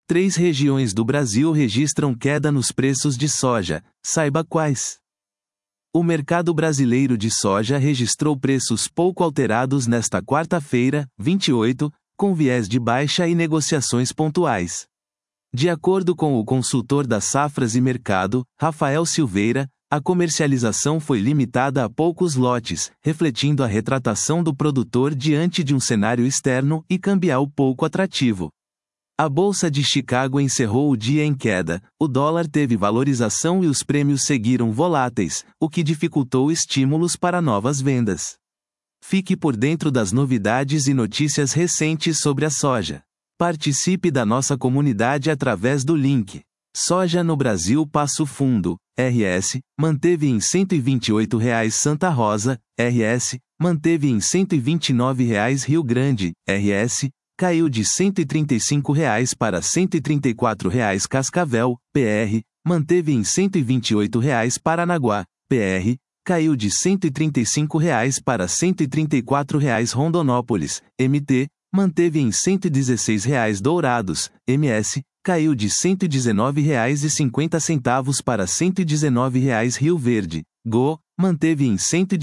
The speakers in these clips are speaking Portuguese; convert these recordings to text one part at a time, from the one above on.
3 regiões do Brasil registram queda nos preços de soja, saiba quais. O mercado brasileiro de soja registrou preços pouco alterados nesta quarta-feira, 28, com viés de baixa e negociações pontuais. De acordo com o consultor das safras e mercado, Rafael Silveira, a comercialização foi limitada a poucos lotes, refletindo a retratação do produtor diante de um cenário externo e cambial pouco atrativo. A Bolsa de Chicago encerrou o dia em queda, o dólar teve valorização e os prêmios seguiram voláteis, o que dificultou estímulos para novas vendas. Fique por dentro das novidades e notícias recentes sobre a soja. Participe da nossa comunidade através do link. Soja no Brasil Passo Fundo, RS, manteve em R$ 128,00 Santa Rosa, RS, manteve em R$ 129,00 Rio Grande, RS, caiu de R$ 135,00 para R$ 134,00 Cascavel, PR, manteve em R$ 128,00 Paranaguá, PR, caiu de R$ 135,00 para R$ 134,00 Rondonópolis, MT, manteve em R$ 116,00 Dourados, MS, caiu de R$ 119,50 para R$ 119,00 Rio Verde, GO, manteve em R$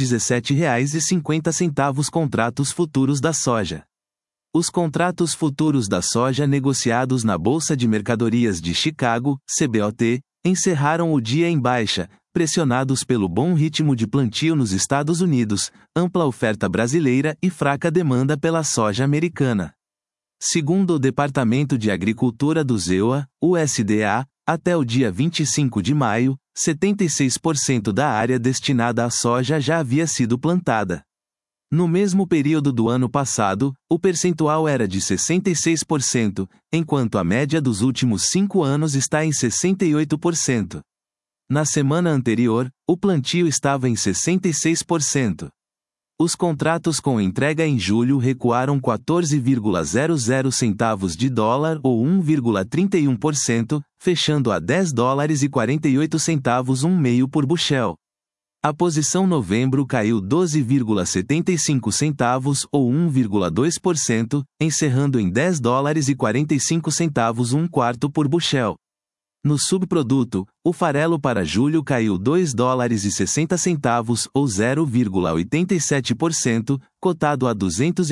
117,50 contratos futuros da soja. Os contratos futuros da soja negociados na Bolsa de Mercadorias de Chicago, CBOT, encerraram o dia em baixa, pressionados pelo bom ritmo de plantio nos Estados Unidos, ampla oferta brasileira e fraca demanda pela soja americana. Segundo o Departamento de Agricultura do ZEUA, USDA, até o dia 25 de maio, 76% da área destinada à soja já havia sido plantada. No mesmo período do ano passado, o percentual era de 66%, enquanto a média dos últimos 5 anos está em 68%. Na semana anterior, o plantio estava em 66%. Os contratos com entrega em julho recuaram 14,00 centavos de dólar ou 1,31%, fechando a $10,48 um meio por bushel. A posição novembro caiu 12,75 centavos ou 1,2%, encerrando em $10,45 um quarto por bushel. No subproduto, o farelo para julho caiu $2,60 ou 0,87%, cotado a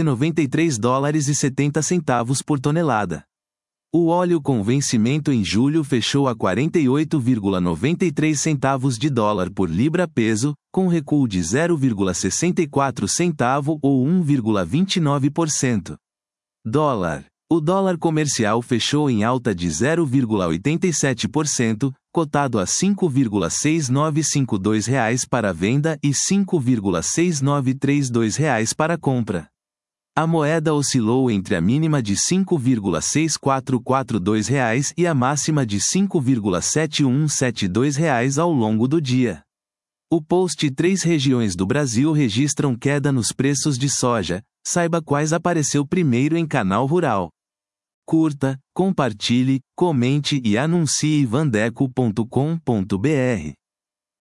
$293,70 por tonelada. O óleo com vencimento em julho fechou a 48,93 centavos de dólar por libra-peso, com recuo de 0,64 centavo ou 1,29%. Dólar. O dólar comercial fechou em alta de 0,87%, cotado a R$ 5,6952 para venda e R$ 5,6932 para compra. A moeda oscilou entre a mínima de R$ 5,6442 e a máxima de R$ 5,7172 ao longo do dia. O post 3 regiões do Brasil registram queda nos preços de soja, saiba quais apareceu primeiro em Canal Rural. Curta, compartilhe, comente e anuncie vandeco.com.br.